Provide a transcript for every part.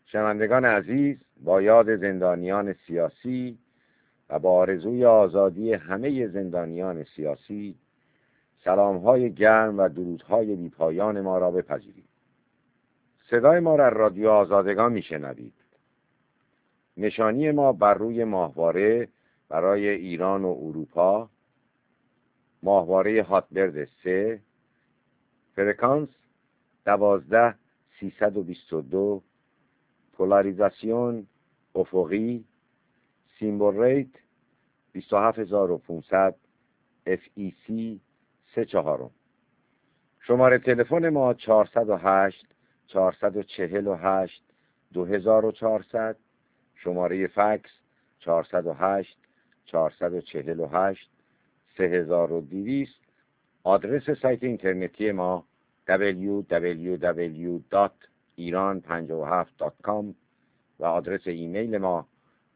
شنوندگان عزیز، با یاد زندانیان سیاسی و با آرزوی آزادی همه زندانیان سیاسی، سلام‌های گرم و درودهای بی‌پایان ما را بپذیرید. صدای ما را رادیو آزادگان میشنوید. نشانی ما بر روی ماهواره برای ایران و اروپا، ماهواره هاتبرد 3، فرکانس 12322، پولاریزاسیون افقی، سیمبل ریت 27500، FEC 34. شماره تلفن ما 408 448 2400، شماره فکس 408 448 3200. آدرس سایت اینترنتی ما www.iran57.com و آدرس ایمیل ما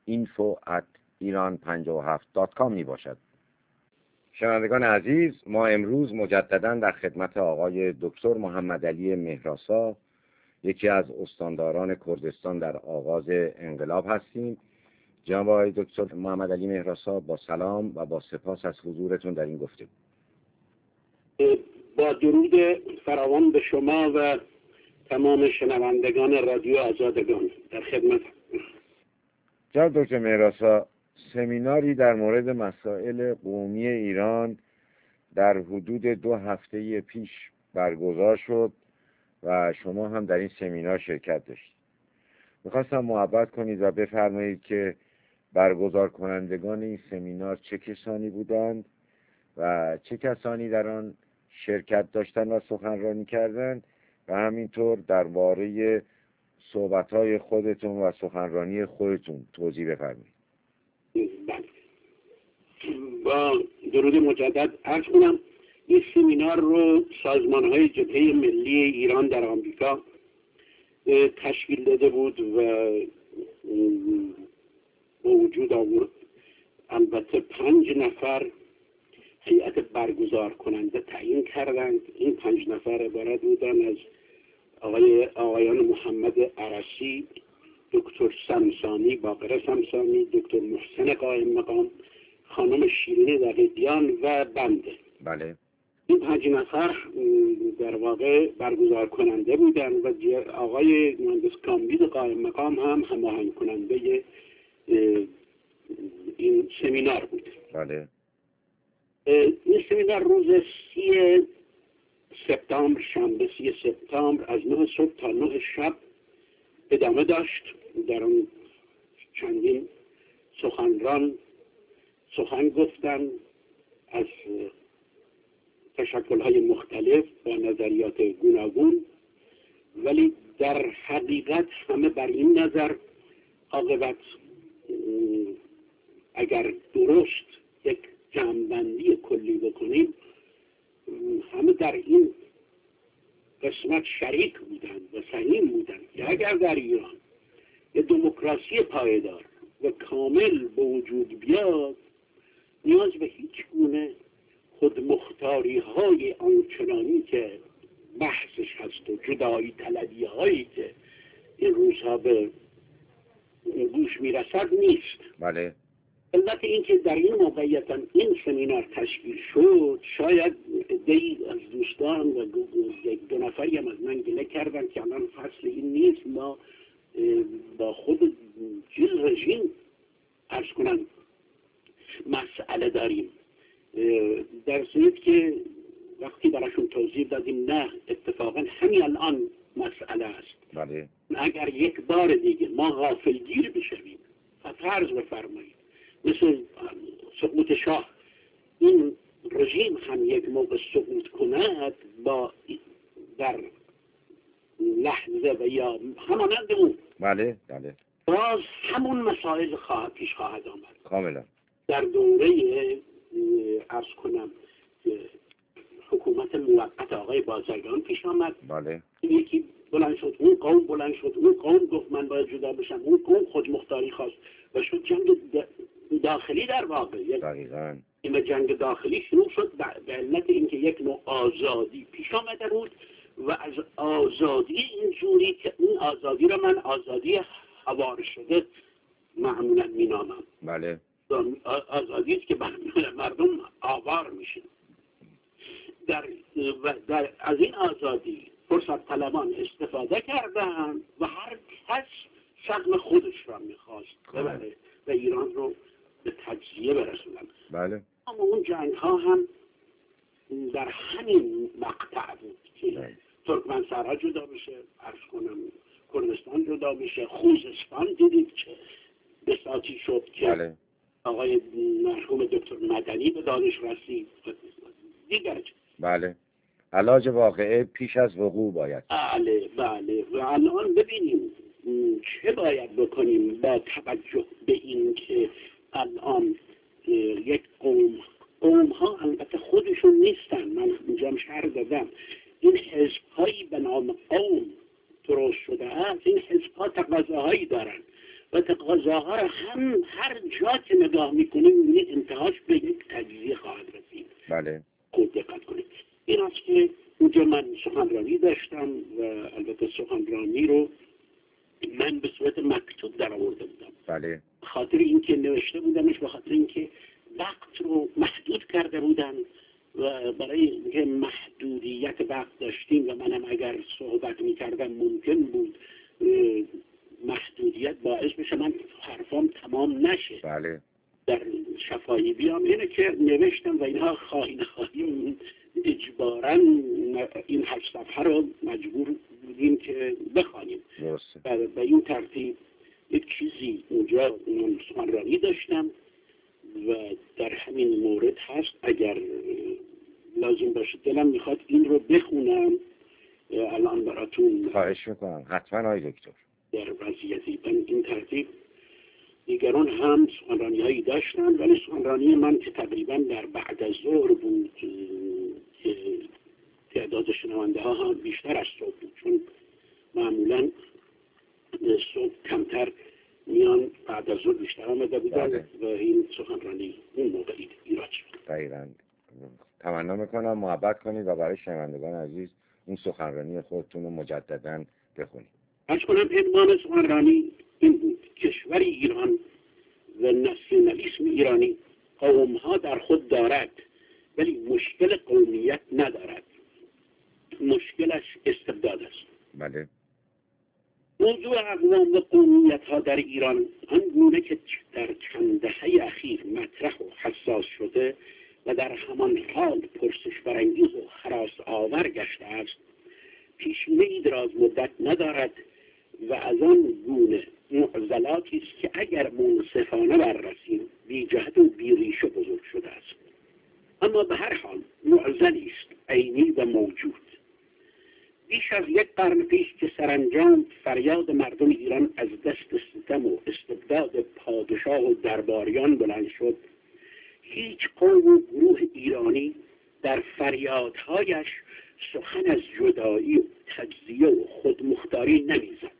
info@iran57.com می باشد. شنوندگان عزیز، ما امروز مجددا در خدمت آقای دکتر محمد علی مهراسا، یکی از استانداران کردستان در آغاز انقلاب هستیم. جناب آقای دکتر محمد علی مهراسا، با سلام و با سپاس از حضورتون در این گفتگو. با درود فراوان به شما و تمام شنوندگان رادیو آزادگان در خدمت. جناب دکتر مهراسا، سمیناری در مورد مسائل قومی ایران در حدود 2 هفته پیش برگزار شد و شما هم در این سمینار شرکت داشتید. میخواستم محبت کنید و بفرمایید که برگزار کنندگان این سمینار چه کسانی بودند و چه کسانی در آن شرکت داشتن و سخنرانی کردند و همینطور درباره صحبت‌های خودتون و سخنرانی خودتون توضیح بفرمایید. با درود مجدد عرض کنم این سمینار رو سازمان‌های جبهه ملی ایران در آمریکا تشکیل داده بود و وجود آورد. البته 5 نفر هیئت برگزار کننده تعیین کردند. این 5 نفر عبارت بودن از آقایان محمد عرسی، دکتر سمسانی، باقر سمسانی، دکتر محسن قائم مقام، خانم شیرین دقیقیان و بنده. بله. این 5 نفر در واقع برگزار کننده بودن و آقای مهندس کامبید قائم مقام هم هماهنگ کننده این سمینار بود. بله. این سمینار روز 30 سپتامبر، شنبه 30 سپتامبر از 9 صبح تا 9 شب ادامه داشت. در آن چندین سخنران سخن گفتن از تشکل‌های مختلف با نظریات گوناگون، ولی در حقیقت همه بر این نظر عاقبت اگر درست یک جمع‌بندی کلی بکنیم، همه در این قسمت شریک بودند و سهیم بودند که اگر در ایران یک دموکراسی پایدار و کامل به وجود بیاد، نیاز به هیچ گونه خودمختاری های آنچنانی که بحثش هست و جدایی طلبی هایی که این روزها به گوش میرسد نیست. بله. علت این که در این موقعیت این سمینار تشکیل شد، شاید عده‌ای از دوستان و 1-2 نفری هم از من گله کردن که الان فصل این نیست، ما با خود رژیم عرض کنم مسئله داریم. در صورت که وقتی براشون توضیح دادیم نه، اتفاقا همین الان مسئله است. بله. اگر یک بار دیگه ما غافلگیر بشویم و فرض بفرمایید مثل سقوط شاه این رژیم هم یک موقع سقوط کند، با در لحظه و یا همانند اون بله بله باز همون مسائل پیش خواهد آمد. کاملا. در دوره عرض کنم حکومت موقت آقای بازرگان پیش آمد. بله. یکی بلند شد، اون قوم بلند شد، اون قوم گفت من باید جدا بشم، اون قوم خود مختاری خواست و شد جنگ داخلی در واقع. دقیقاً. این جنگ داخلی شروع شد به علت اینکه یک نوع آزادی پیش آمده بود و از آزادی اینجوری که این آزادی را من آزادی حوار شده معمولا مینامم. بله. آزادی است که مردم آوار میشن. از این آزادی فرصت طلبان استفاده کردن و هر کس سهم خودش را میخواست ببره و ایران رو به تجزیه برسونن. بله. اما اون جنگ ها هم در همین مقطع بود که ترکمنستان جدا بشه، عرض کنم کردستان جدا بشه، خوزستان دیدید که بساطی شد که بله. آقای مرحوم دکتر مدنی به دانش رسید دیگر. بله. علاج واقعه پیش از وقوع باید. بله و الان ببینیم چه باید بکنیم با توجه به این که الان یک قوم ها البته خودشون نیستن، من اینجا شرح دادم، این حزب هایی به نام قوم درست شده است. این حزب ها تقاضاهایی دارن و تقاضاها را هم هر جا که نگاه میکنیم میبینید انتهاش به یک تجزیه خواهد رسید. بله. خوب دقت کنید. این است که اونجا من سخنرانی داشتم و البته سخنرانی رو من به صورت مکتوب در آورده بودم. بله. خاطر اینکه نوشته بودمش، به خاطر اینکه وقت رو محدود کرده بودن و برای اینکه محدودیت وقت داشتیم و منم اگر صحبت میکردم ممکن بود محدودیت باعث بشه من حرفام تمام نشه. بله. در شفایی بیام اینه که نوشتم و اینها خواهی نخواهی اجباراً این 8 صفحه رو مجبور بودیم که بخوانیم. درسته. به این ترتیب یک چیزی اونجا سخنرانی داشتم و در همین مورد هست. اگر لازم باشه دلم میخواد این رو بخونم الان براتون. خواهش میکنم حتما آقای دکتر. در وضعیتی به این ترتیب دیگران هم سخنرانی هایی داشتن، ولی سخنرانی من که تقریبا در بعد از ظهر بود که تعداد شنونده ها هم بیشتر از صبح بود، چون معمولا صبح کمتر میان، بعد از ظهر بیشتر آمده بودن و این سخنرانی اون موقع ایراد شد. دقیقاً. تمنا میکنم محبت کنید و برای شنوندگان عزیز اون سخنرانی خودتون رو مجدداً بخونید. عرض کنم عنوان سخنرانی این بود: کشور ایران و ناسیونالیسم ایرانی قومها در خود دارد ولی مشکل قومیت ندارد، مشکلش استبداد است. بله. موضوع اقوام و قومیت ها در ایران آنگونه که در چند دهه اخیر مطرح و حساس شده و در همان حال پرسش برانگیز و هراس آور گشته است پیشینه‌ای دراز مدت ندارد و از آن گونه معضلاتی است که اگر منصفانه بررسیم بی جهت و بی ریشه بزرگ شده است. اما به هر حال معضلی است عینی و موجود. بیش از 1 قرن پیش که سرانجام فریاد مردم ایران از دست ستم و استبداد پادشاه و درباریان بلند شد، هیچ قوم و گروه ایرانی در فریادهایش سخن از جدایی و تجزیه و خودمختاری نمیزد.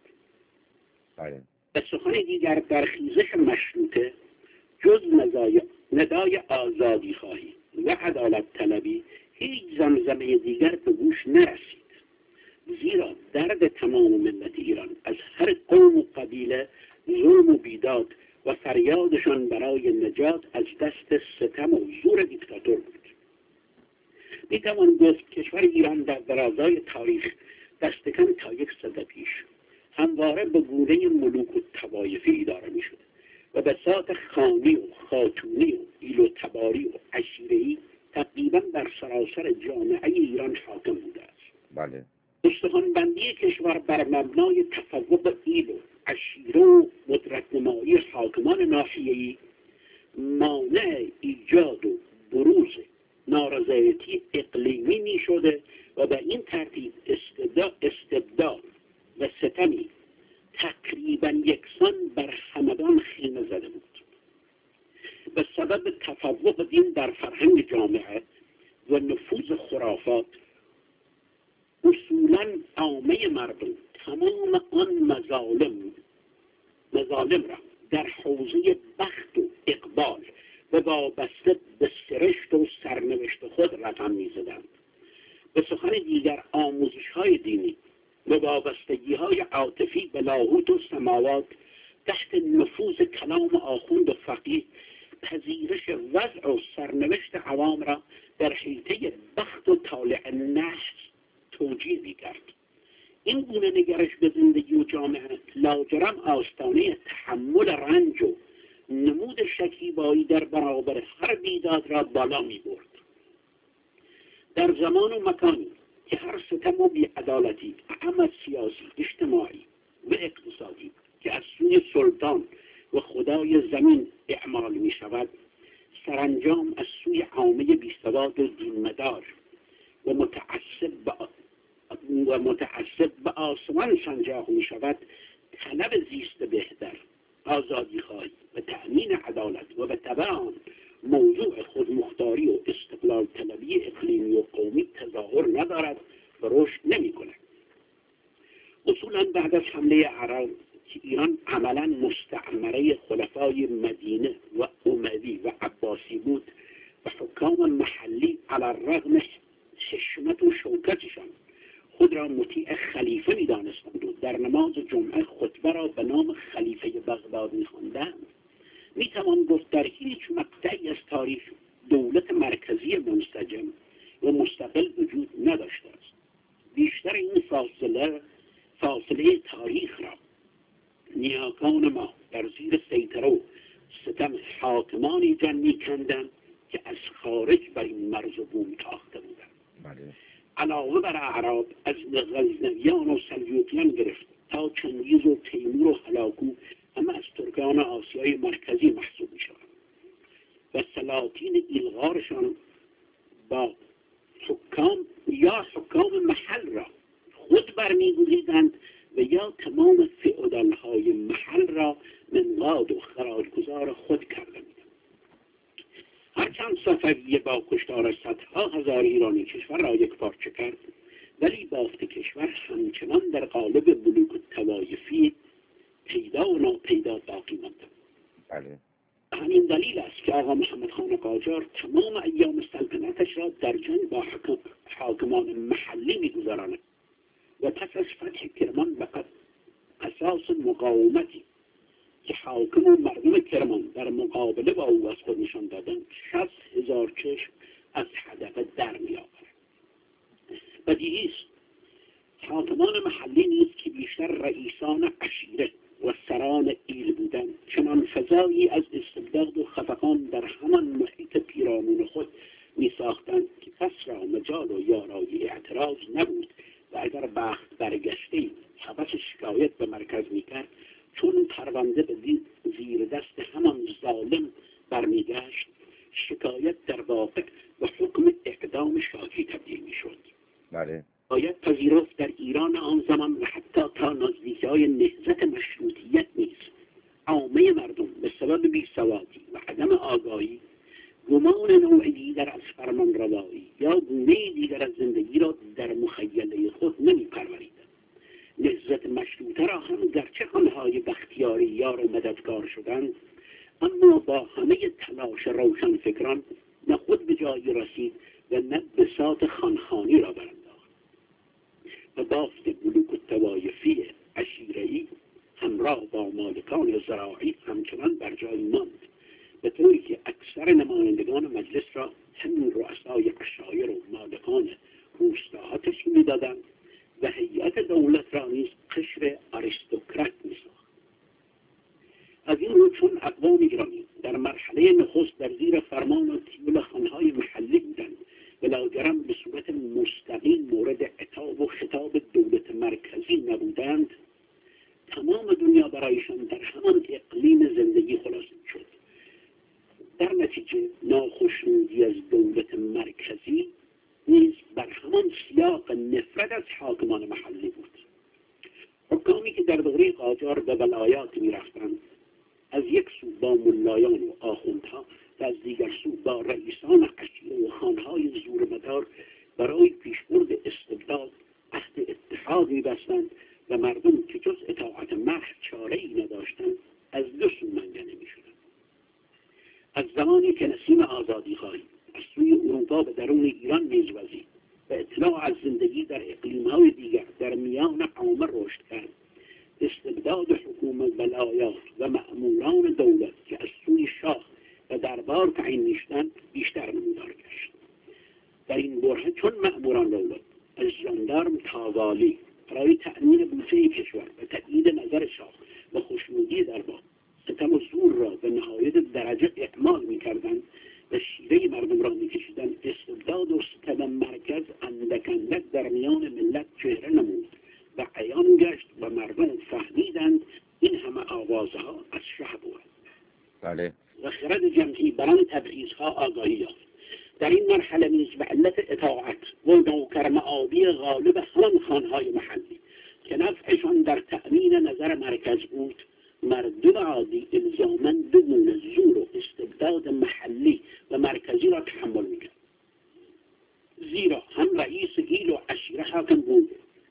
و سخن دیگر در خیزش مشروطه جز ندای آزادی خواهی و عدالت طلبی هیچ زمزمه دیگر به گوش نرسید. زیرا درد تمام ملت ایران از هر قوم و قبیله ظلم و بیداد و فریادشان برای نجات از دست ستم و زور دیکتاتور بود. میتوان گفت کشور ایران در درازای تاریخ دستکم تا 1 سده پیش همواره به گونه ملوک و طوایفی اداره میشد و به ساعت خانی و خاتونی و ایل و تباری و عشیره‌ای تقریبا در سراسر جامعه ایران حاکم بوده است. بله. استخوان‌بندی کشور بر مبنای تفوق ایل و عشیره و قدرت‌نمایی حاکمان ناحیه‌ای مانع ایجاد و بروز نارضایتی اقلیمی می شده و به این ترتیب استبداد و ستمی تقریبا یکسان بر همگان خیمه زده بود. به سبب تفوق دین در فرهنگ جامعه و نفوذ خرافات اصولا عامه مردم تمام آن مظالم را در حوزه بخت و اقبال و وابسته به سرشت و سرنوشت خود رقم می‌زدند. به سخن دیگر آموزش‌های دینی و وابستگی‌های عاطفی به لاهوت و سماوات تحت نفوذ کلام آخوند و فقیه پذیرش وضع و سرنوشت عوام را در حیطه بخت و طالع نحس توجیه می‌کرد. این گونه نگرش به زندگی و جامعه لاجرم آستانه تحمل رنج و نمود شکیبایی در برابر هر بیداد را بالا می‌برد. در زمان و مکانی که هر ستم و بی‌عدالتی اعم سیاسی، اجتماعی و اقتصادی که از سوی سلطان و خدای زمین اعمال می شود، سرانجام از سوی عامه بیسواد و دینمدار و متعصب به آسمان سنجاق می شود، طلب زیست بهتر، آزادی خواهی و تأمین عدالت و به تبع آن موضوع خودمختاری و استقلال طلبی اقلیمی و قومی تظاهر ندارد و رشد نمی کند. اصولا بعد از حمله عرب که ایران عملا مستعمره خلفای مدینه و اموی و عباسی بود و حکام محلی علی الرغم حشمت و شوکتشان خود را مطیع خلیفه می دانستند و در نماز جمعه خطبه را به نام خلیفه بغداد می خواندند، می توان گفت در هیچ مقطعی از تاریخ دولت مرکزی منسجم و مستقل وجود نداشته است. بیشتر این فاصله تاریخ را نیاکان ما در زیر سیطره و ستم حاکمانی جان می‌کندند که از خارج بر این مرز و بوم تاخته بودند. علاوه بر اعراب از غزنویان و سلجوقیان گرفت تا چنگیز و تیمور و هلاکو همه از ترکان آسیای مرکزی محسوب می‌شوند و سلاطین ایلغارشان با حکام محل را خود برمی‌گزیدند و یا تمام فئودال‌های محل را منقاد و خراجگزار خود کرده بودند. هرچند صفویه با کشتار صدها هزار ایرانی کشور را یک پارچه کرد، ولی بافت کشور همچنان در قالب بلوک الطوایفی پیدا و ناپیدا باقی ماند. بله. همین دلیل است که آقا محمد خان قاجار تمام ایام سلطنتش را در جنگ با حاکمان محلی می‌گذراند و پس از فتح کرمان به اساس مقاومتی که حاکم و مردم کرمان در مقابله با او از خود نشان دادند 60,000 چشم از حدقه در می‌آورد. بدیهی است حاکمان محلی نیز که بیشتر رئیسان عشیره و سران ایل بودند چنان فضایی از استبداد و خفقان در همان محیط پیرامون خود می‌ساختند که کس را مجال و یارای اعتراض نبود و اگر بخت برگشته حبس شکایت به مرکز می‌کرد، چون پرونده به زیر دست همان ظالم برمیگشت، شکایت در واقع و حکم اعدام شاکی تبدیل می‌شد. بله. باید پذیرفت در ایران آن زمان و حتی تا نزدیکی‌های نهضت مشروطیت نیز عامه مردم به سبب بیسوادی و عدم آگاهی گمان نوع دیگر از فرمان روایی یا گونه دیگر از زندگی را در مخیله خود نمی پروریدند. نهضت مشروطه را هم گرچه آنهای بختیاری یار و مددکار شدند، اما با همه تلاش روشنفکران نه خود به جایی رسید و نه بساط خانخانی را برانداخت و بافت بلوک الطوایفی عشیره‌ای همراه با مالکان زراعی همچنان بر جای ماند، به طوری که اکثر نمایندگان مجلس را همین رؤسای عشایر و مالکان روستاها تشکیل می‌دادند و هیئت دولت را نیز قشر آریستوکرات می‌ساخت. از این رو چون اقوام ایرانی در مرحله نخست در زیر فرمان و تیول خانهای محلی بودند و لاجرم به صورت مستقیم مورد عتاب و خطاب دولت مرکزی نبودند، تمام دنیا برایشان در همان اقلیم زندگی خلاصه شد. در نتیجه ناخشنودی از دولت مرکزی نیز بر همان سیاق نفرت از حاکمان محلی بود. حکامی که در دوره قاجار به ولایات می‌رفتند، از یک سو با ملایان و آخوندها و از دیگر سو با رئیسان عشیره و خانهای زورمدار برای پیشبرد استبداد عهد اتحاد می‌بستند و مردم که جز اطاعت محض چاره‌ای نداشتند از دو سو منگنه می‌شدند. از زمانی که نسیم آزادی‌خواهی از سوی اروپا به درون ایران می‌وزید و اطلاع از زندگی در اقلیم‌های دیگر در میان قوم رشد کرد، استبداد حکومت ولایات و مأموران دولت که از سوی شاه و دربار تعیین می‌شدند بیشتر نمودار گشت. در این برهه چون مأموران دولت از ژاندارم تا والی برای تأمین بودجه کشور و تأیید نظر شاه و خوشنودی دربار ستم و زور را به نهایت درجه اعمال می‌کردند و شیره مردم را می‌کشیدند، استبداد و ستم مرکز اندک اندک در میان ملت چهره نمود و عیان گشت و مردم فهمیدند این همه آوازها از شاه بود. بله. و خرد جمعی بران تبعیضها آگاهی یافت. در این مرحله نیز به علت اطاعت و نوکرمعابی غالب همان خانهای محلی که نفعشان در تأمین نظر مرکز بود، مردم عادی الزاماً بدون زور و استبداد محلی و مرکزی را تحمل می‌کرد، زیرا هم رئیس گیل و عشیره حاکم بود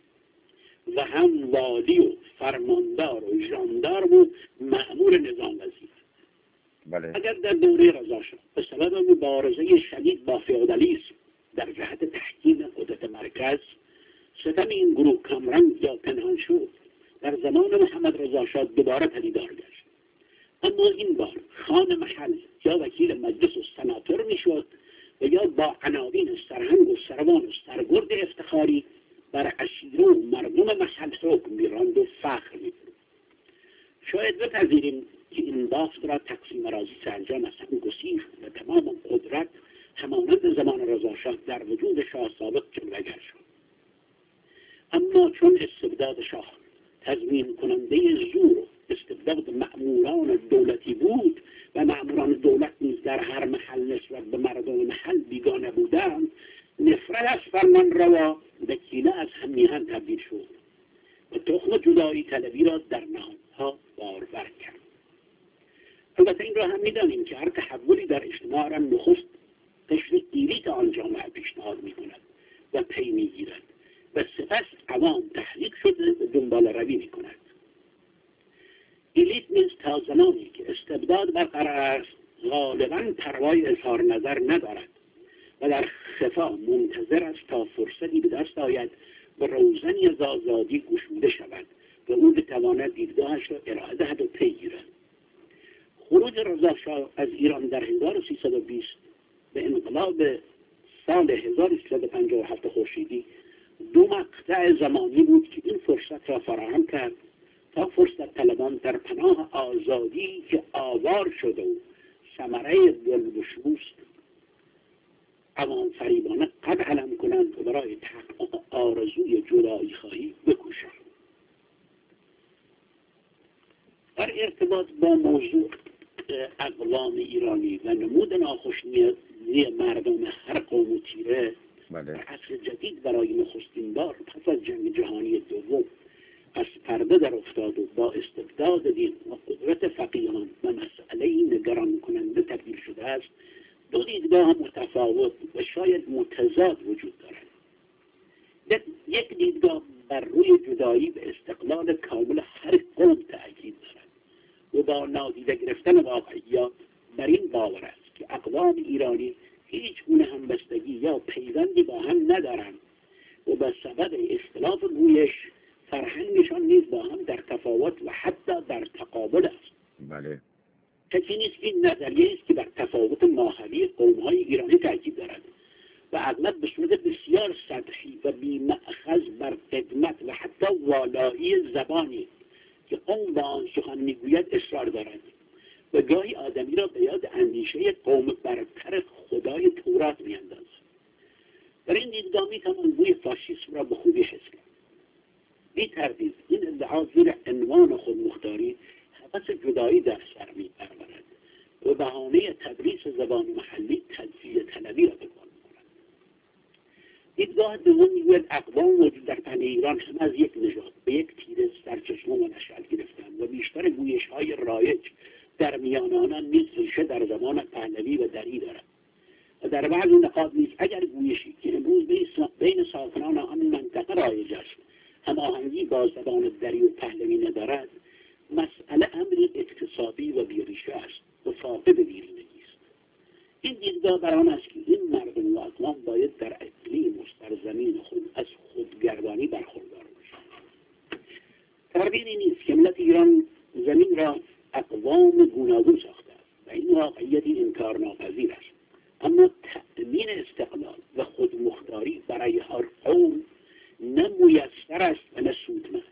و هم والی و فرماندار و ژاندارم و مأمور نظام وزیر. بله. اگر در دوره رضاشاه به سبب مبارزه شدید با فئودالیسم در جهت تحکیم قدرت مرکز ستم این گروه کمرنگ یا پنهان شد، در زمان محمد رضاشاه دوباره پدیدار گشت. اما این بار خان محل یا وکیل مجلس و سناتور میشد و یا با عناوین سرهنگ و سروان و سرگرد افتخاری بر عشیره و مردم محل حکم می‌راند و فخر می‌فروخت. شاید بپذیریم که این بافت را تقسیم راضی سرانجام از هم گسیخت و تمام قدرت همانند زمان رضاشاه در وجود شاه سابق جلوگر شد. اما چون استبداد شاه تضمین کننده زور و استبداد مأموران دولتی بود و مأموران دولت نیز در هر محل نسبت به مردم محل بیگانه بودند، نفرت از فرمان روا به کینه از هم میهن تبدیل شد و تخم جدایی طلبی را در نهادها بارور کرد. البته این را هم می‌دانیم که هر تحولی در اجتماع را نخست قشر ایلیت آن جامعه پیشنهاد می‌کند و پی می‌گیرد و سپس عوام تحریک شده به دنبال روی می‌کند. ایلیت نیز تا زمانی که استبداد برقرار است غالباً پروای اظهار نظر ندارد و در خفا منتظر است تا فرصتی به دست آید و روزنی از آزادی گشوده شود و او بتواند دیدگاهش را ارائه دهد و پی گیرد. خروج رضاشاه از ایران در 1320 به انقلاب سال 1357 خورشیدی دو مقطع زمانی بود که این فرصت را فراهم کرد تا فرصت طلبان در پناه آزادی که آوار شده و ثمره دلگشوست عوام فریبانه قد علم کنند و برای تحقق آرزوی جدایی خواهی بکوشند. در ارتباط با موضوع اقوام ایرانی و نمود ناخوشنودی مردم هر قوم و تیره در عصر جدید برای نخستین بار پس از جنگ جهانی دوم از پرده در افتاد و با استبداد دین و قدرت فقیهان و مسئله نگران کننده تبدیل شده است، دو دیدگاه متفاوت و شاید متضاد وجود دارد. یک دیدگاه بر روی جدایی و استقلال کامل هر قوم تأکید دارد و با نادیده گرفتن واقعیات بر این باور است که اقوام ایرانی هیچ گونه همبستگی یا پیوندی با هم ندارند و به سبب اختلاف گویش فرهنگشان نیز با هم در تفاوت و حتی در تقابل است. بله. شکی نیست این نظریه است که بر تفاوت ماهوی قوم‌های ایرانی تاکید دارد و اغلب به صورت بسیار سطحی و بی‌مأخذ بر قدمت و حتی والایی زبانی که قوم با آن سخن میگوید اصرار دارد و گاهی آدمی را به یاد اندیشه قوم برتر خدای تورات میاندازد. در این دیدگاه میتوان بوی فاشیسم را به خوبی حس کرد. بی تردید این ادعا زیر عنوان خودمختاری هوس جدایی در سر می‌پرورد و بهانه تدریس زبان محلی تجزیه طلبی را به کار می‌برد. دیدگاه دوم میگوید اقوام موجود در تن ایران هم از یک نژاد به یک تیره سرچشمه منشأت گرفتند و بیشتر گویش‌های رایج در میان آنان نیز ریشه در زمان پهلوی و دری دارد و در بعضی نقاط نیز اگر گویشی که امروز بین ساکنان آن منطقه رایج است هماهنگی با زبان دری و پهلوی ندارد، مسئله امری اقتصادی و بیریشه است و فاقد دیرینگی است. این دیدگاه بر آن است که این مردم و اقوام باید در اقلیم و سرزمین خود از خودگردانی برخوردار باشند. تردید نیست که ملت ایران زمین را اقوام گوناگون ساخته است و این واقعیتی انکارناپذیر است، اما تأمین استقلال و خودمختاری برای هر قوم نه میسر است و نه سودمند.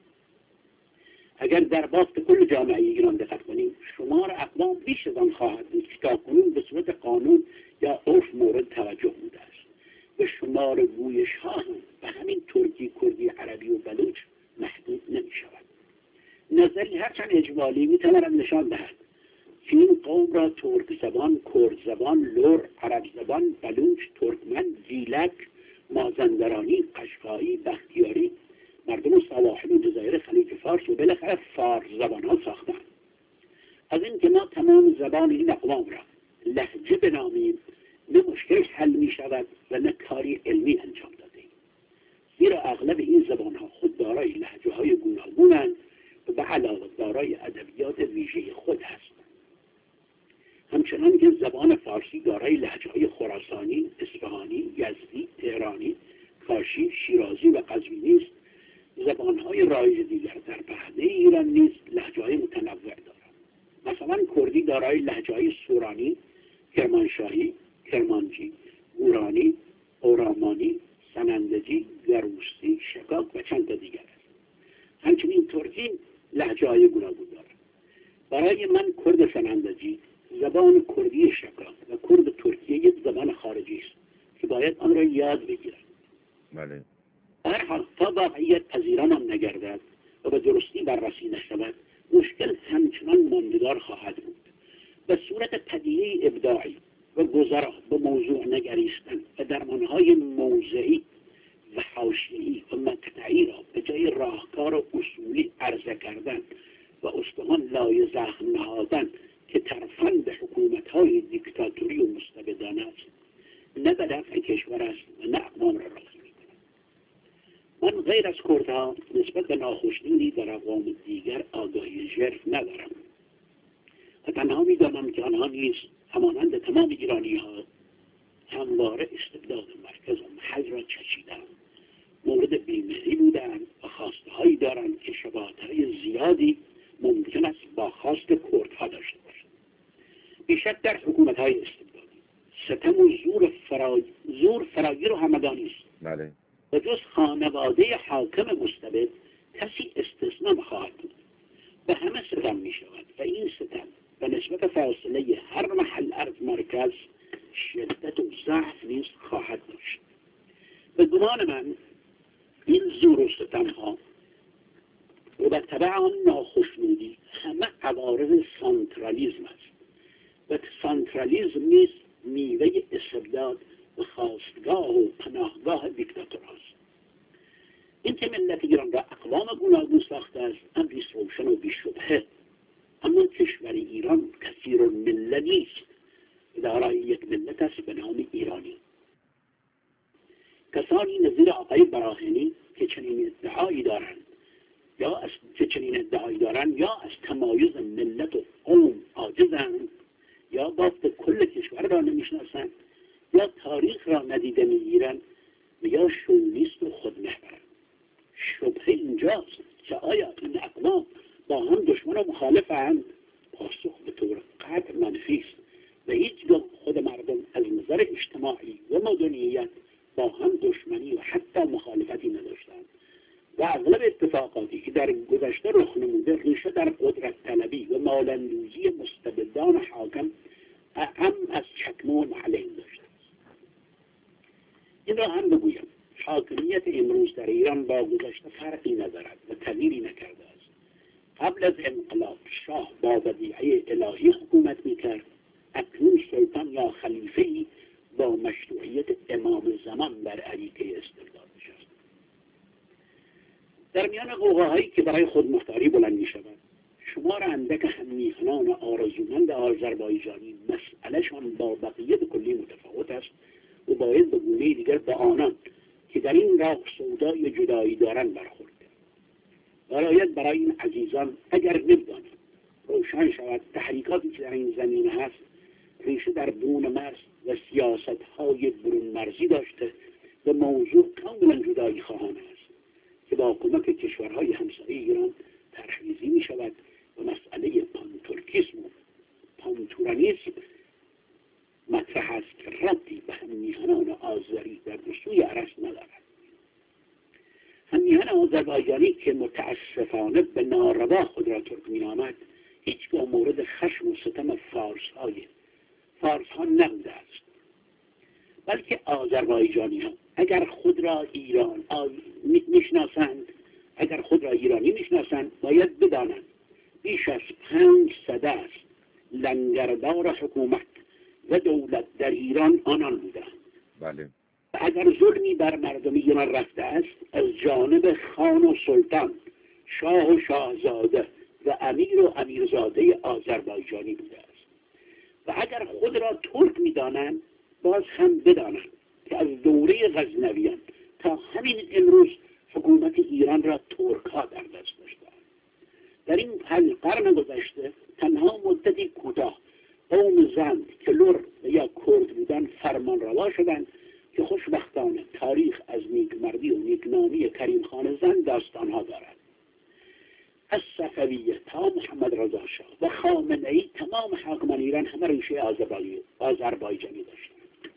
اگر در بافت کل جامعه ایران دقت کنیم، شمار اقوام بیش از آن خواهد بود که تاکنون به صورت قانون یا عرف مورد توجه بوده است و شمار گویش ها هم به همین ترکی، کردی، عربی و بلوچ محدود نمی شود. نظری هرچند اجمالی می تواند نشان دهد که این قوم را ترک زبان، کرد زبان، لر، عرب زبان، بلوچ، ترکمن، گیلک، مازندرانی، قشقایی، بختیاری، مردم سواحل و جزایر خلیج فارس و بالاخره فارس زبان ها ساختند. از این که ما تمام زبان این اقوام را لهجه بنامیم نه مشکل حل می شود و نه کاری علمی انجام داده ایم، زیرا اغلب این زبان ها خود دارای لهجه های گوناگونند و به علاوه دارای ادبیات ویژه خود هستند. همچنان که زبان فارسی دارای لهجه‌های خراسانی، اصفهانی، یزدی، تهرانی، کاشی، شیرازی و قزوینی است، زبان‌های رایج دیگر در پهنه ایران نیز لهجه‌های متنوع دارند. مثلا کردی دارای لهجه‌های سورانی، کرمانشاهی، کرمانجی، گورانی، اورامانی، سنندجی، گروسی، شکاک و چند تا دیگر است. همچنین ترکی لهجه‌های گوناگون دارد. برای من کرد سنندجی، زبان کردی شکاک و کرد ترکیه یک زبان خارجی است که باید آن را یاد بگیرند. بله. هر حال تا واقعیت پذیران هم نگردد و به درستی بررسی نشود، مشکل همچنان ماندگار خواهد بود. به صورت پدیده ابداعی و گذرا به موضوع نگریستن و درمانهای موضعی و حاشیه‌ای و مقطعی را به جای راهکار و اصولی عرضه کردن و استخوان لای زخم نهادن که ترفند حکومت‌های دیکتاتوری و مستبدانه است، نه به نفع کشور است و نه اقوام را راضی می‌کند. من غیر از کردها نسبت به ناخوشنودی در اقوام دیگر آگاهی ژرف ندارم و تنها می‌دانم که آنها نیز همانند تمام ایرانی‌ها همواره استبداد مرکز و محل را چشیدند، مورد بیمهری بودند و خواسته‌هایی دارند که شباهت‌های زیادی ممکن است با خواست کردها داشته باشد. بیشک در حکومت‌های استبدادی ستم و زور فراگیر و همدانی است. بله. و جز خانواده حاکم مستبد کسی استثنا خواهد بود. به همه ستم می شود و این ستم به نسبت فاصله هر محل از مرکز شدت و ضعف نیز خواهد داشت. به گمان من این زور و ستم ها و به تبع آن ناخشنودی همه عوارض سانترالیزم است و سانترالیزم نیز میوه استبداد و خواستگاه و پناهگاه دیکتاتور است. این که ملت ایران را اقوام گوناگون ساخته است امری روشن و بی‌شبهه، اما کشور ایران کثیر المله نیست، دارای یک ملت است به نام ایرانی. کسانی نظیر آقای براهنی که چنین ادعایی دارند یا از تمایز ملت و قوم عاجزند، یا بافت کل کشور را نمیشناسند، یا تاریخ را ندیده میگیرند و یا شوونیست و خودمحورند. شبهه اینجاست که آیا این اقوام با هم دشمن و مخالفند؟ پاسخ به طور قطع منفی است و هیچگاه خود مردم از نظر اجتماعی و مدنیت با هم دشمنی و حتی مخالفتی نداشتند و اغلب اتفاقاتی که در گذشته رخ نموده ریشه در قدرت طلبی و مال‌اندوزی مستبدان حاکم اعم از چکمه و معلم داشته است. این را هم بگویم حاکمیت امروز در ایران با گذشته فرقی ندارد و تغییری نکرده است. قبل از انقلاب شاه با ودیعه الهی حکومت میکرد، اکنون سلطان یا خلیفه‌ای با مشروعیت امام زمان بر عریکه استبداد نشست. در میان قوقاهایی که برای خودمختاری بلند میشود، شمار اندک هممیهنان آرزومند آذربایجانی مسئلهشان با بقیه کلی متفاوت است و باید به گونه دیگر با آنان که در این راه سودای جدایی دارند برخورد. باید برای این عزیزان اگر نمیدانند روشن شود تحریکاتی که در این زمینه هست ریشه در بون مرز و سیاست‌های برون مرزی داشته و موضوع کاملا جدایی خواهانه است که با کمک کشورهای همسایه ایران طرح‌ریزی می شود و مسئله پانترکیسم و پانتورانیسم مطرح است که ربطی به هممیهنان آذری در دو سوی ارس ندارد. هممیهن آذربایجانی که متاسفانه به ناروا خود را ترک مینامد هیچگاه مورد خشم و ستم فارس ها نبوده است، بلکه آذربایجانی ها اگر خود را ایرانی میشناسند باید بدانند بیش از 5 سده است لنگردار حکومت و دولت در ایران آنان بودند. بله. و اگر ظلمی بر مردم ایران رفته است از جانب خان و سلطان، شاه و شاهزاده و امیر و امیرزاده آذربایجانی بوده است. و اگر خود را ترک می‌دانند باز هم بدانند که از دوره غزنویان تا همین امروز حکومت ایران را ترک ها در دست داشتند. در این 5 قرن گذشته تنها مدتی کوتاه قوم زند که لر و یا کرد بودند فرمان روا شدند که خوشبختانه تاریخ از نیکمردی و نیکنامی کریم خان زند داستانها دارد. از صفویه تا محمد رضا شاه و خامنه‌ای تمام حاکمان ایران همه ریشه آذربایجانی داشتند.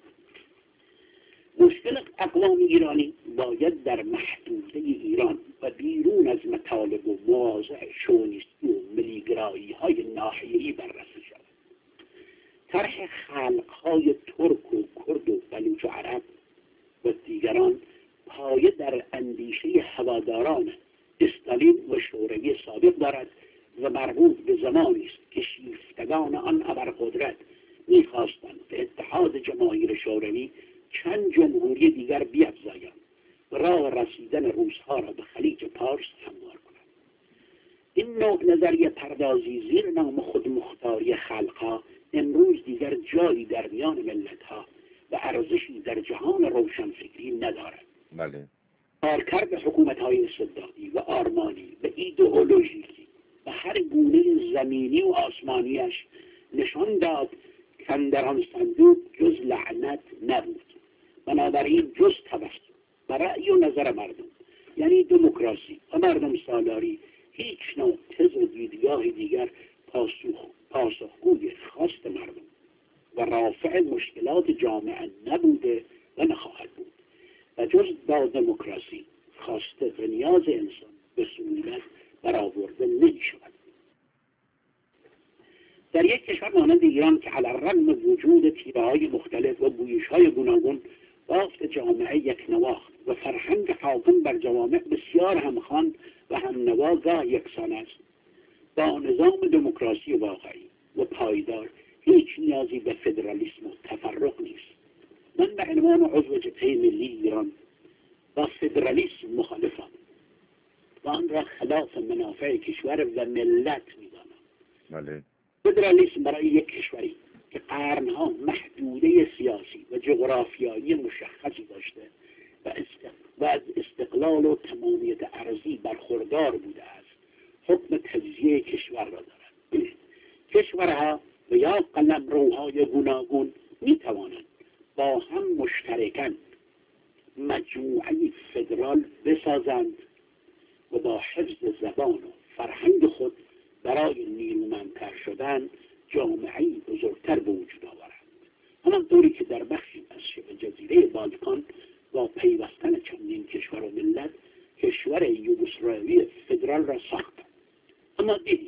مشکل اقوام ایرانی باید در محدوده ایران و بیرون از مطالب و مواضع شونیستی و ملیگرایی های ناحیه‌ای بررسی شود. طرح خلقهای ترک و کرد و بلوچ و عرب و دیگران پایه در اندیشه هواداران استالین و شوروی سابق دارد و مربوط به زمانی است که شیفتگان آن ابرقدرت می‌خواستند به اتحاد جماهیر شوروی چند جمهوری دیگر بیفزایند و راه رسیدن روس‌ها را به خلیج پارس هموار کنند. این نوع نظریه پردازی زیر نام خودمختاری خلقها امروز دیگر جایی در میان ملت‌ها و ارزشی در جهان روشنفکری ندارد. بله. کارکرد حکومت‌های استبدادی و آرمانی و ایدئولوژیکی و هر گونه زمینی و آسمانیش نشان داد که در آن صندوق جز لعنت نبود. بنابراین جز توسط و رأی و نظر مردم، یعنی دموکراسی و مردم سالاری، هیچ نوع تز و دیدگاه دیگر پاسخگوی خواست مردم و رافع مشکلات جامعه نبوده و نخواهد بود و جز با دموکراسی خواسته و نیاز انسان به سهولت برآورده نمی‌شود. در یک کشور مانند ایران که علی الرغم وجود تیره‌های مختلف و گویش‌های گوناگون بافت جامعه یک نواخت و فرهنگ حاکم بر جوامع بسیار همخوان و همنوا گاه یکسان است، با نظام دموکراسی واقعی و پایدار هیچ نیازی به فدرالیسم و تفرق نیست. من به عنوان عضو جبهه ملی ایران با فدرالیسم مخالفم و آن را خلاف منافع کشور و ملت می‌دانم. بله. فدرالیسم برای یک کشوری که قرنها محدوده سیاسی و جغرافیایی مشخصی داشته و از استقلال و تمامیت ارضی برخوردار بوده است، حکم تجزیه کشور را دارد. کشورها و یا قلمروهای گوناگون می توانند با هم مشترکاً مجموعه فدرال بسازند و با حفظ زبان و فرهنگ خود برای نیرومندتر شدن جامعه‌ای بزرگتر به وجود آورند. همانطوری که در بخشی از شبه جزیره بالکان با پیوستن چندین کشور و ملت کشور یوگسلاوی فدرال را ساختند. اما دیدیم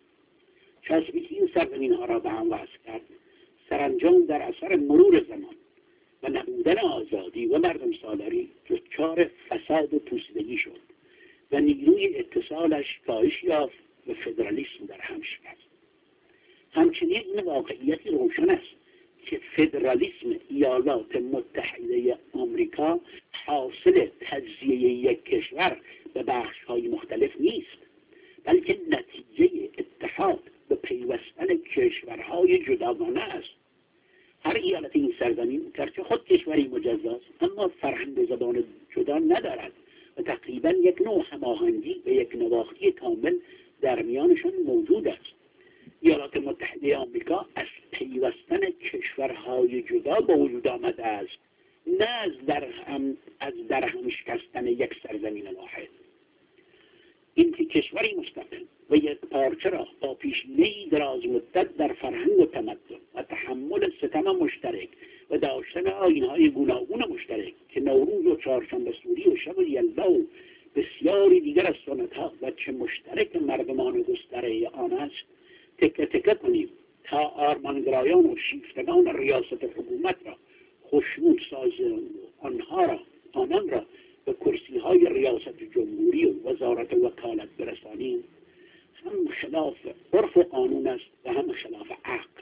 چسبی که این سرزمین‌ها را به هم وصل کرد سرانجام در اثر مرور زمان و نبودن آزادی و مردم سالاری دچار فساد و پوسیدگی شد و نیروی اتصالش کاهش یافت و فدرالیسم در هم شکست. همچنین این واقعیتی روشن است که فدرالیسم ایالات متحده آمریکا حاصل تجزیه یک کشور به بخش‌های مختلف نیست، بلکه نتیجه اتحاد و پیوستن کشورهای جداگانه است. هر ایالت این سرزمین گرچه خود کشوری مجزاست اما فرهنگ و زبان جدا ندارد و تقریبا یک نوع هماهنگی و یک نواختی کامل در میانشان موجود است. ایالات متحده آمریکا از پیوستن کشورهای جدا به وجود آمده است، نه از در هم شکستن یک سرزمین واحد. اینکه کشوری مستقل و یک پارچه را با پیشینه‌ای دراز مدت در فرهنگ و تمدن و تحمل ستم مشترک و داشتن آیین‌های گوناگون مشترک که نوروز و چهارشنبه سوری و شب یلدا و بسیاری دیگر از سنت‌ها و چه مشترک مردمان گستره آن است تکه تکه کنیم تا آرمانگرایان و شیفتگان ریاست حکومت را خشنود سازند و آنان را به کرسی‌های ریاست جمهوری و وزارت وکالت برسانیم، هم خلاف عرف و قانون است و هم خلاف عقل.